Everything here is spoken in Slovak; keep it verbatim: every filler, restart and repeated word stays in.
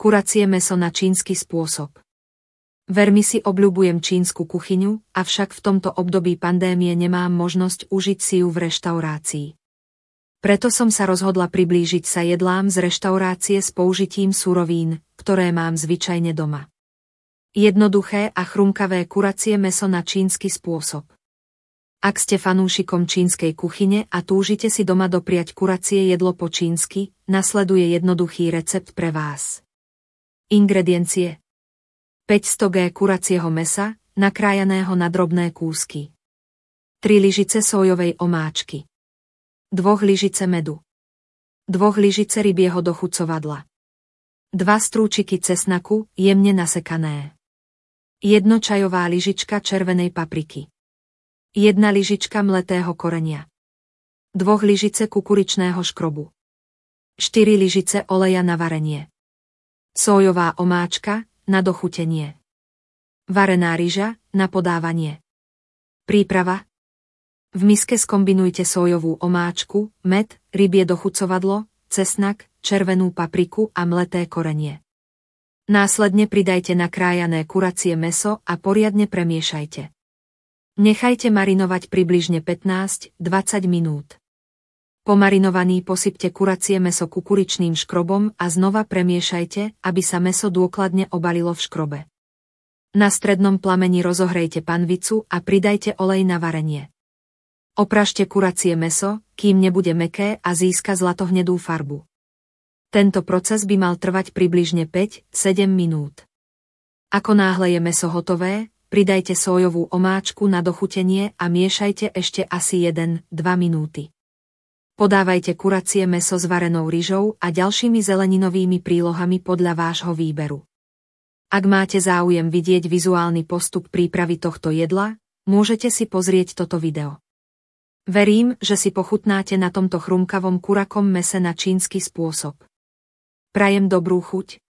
Kuracie mäso na čínsky spôsob. Veľmi si obľúbujem čínsku kuchyňu, avšak v tomto období pandémie nemám možnosť užiť si ju v reštaurácii. Preto som sa rozhodla priblížiť sa jedlám z reštaurácie s použitím surovín, ktoré mám zvyčajne doma. Jednoduché a chrumkavé kuracie mäso na čínsky spôsob. Ak ste fanúšikom čínskej kuchyne a túžite si doma dopriať kuracie jedlo po čínsky, nasleduje jednoduchý recept pre vás. Ingrediencie: päťsto gramov kuracieho mäsa, nakrájaného na drobné kúsky. tri lyžice sójovej omáčky. dve lyžice medu. dve lyžice rybieho dochucovadla. dva strúčiky cesnaku, jemne nasekané. jedna čajová lyžička červenej papriky. jedna lyžička mletého korenia. dve lyžice kukuričného škrobu. štyri lyžice oleja na varenie. Sójová omáčka, na dochutenie. Varená ryža, na podávanie. Príprava. V miske skombinujte sójovú omáčku, med, rybie dochucovadlo, cesnak, červenú papriku a mleté korenie. Následne pridajte nakrájané kuracie mäso a poriadne premiešajte. Nechajte marinovať približne pätnásť až dvadsať minút. Po marinovaní posypte kuracie mäso kukuričným škrobom a znova premiešajte, aby sa mäso dôkladne obalilo v škrobe. Na strednom plameni rozohrejte panvicu a pridajte olej na varenie. Opražte kuracie mäso, kým nebude mäkké a získa zlatohnedú farbu. Tento proces by mal trvať približne päť až sedem minút. Ako náhle je mäso hotové, pridajte sójovú omáčku na dochutenie a miešajte ešte asi jeden až dva minúty. Podávajte kuracie mäso s varenou ryžou a ďalšími zeleninovými prílohami podľa vášho výberu. Ak máte záujem vidieť vizuálny postup prípravy tohto jedla, môžete si pozrieť toto video. Verím, že si pochutnáte na tomto chrumkavom kurakom mäse na čínsky spôsob. Prajem dobrú chuť.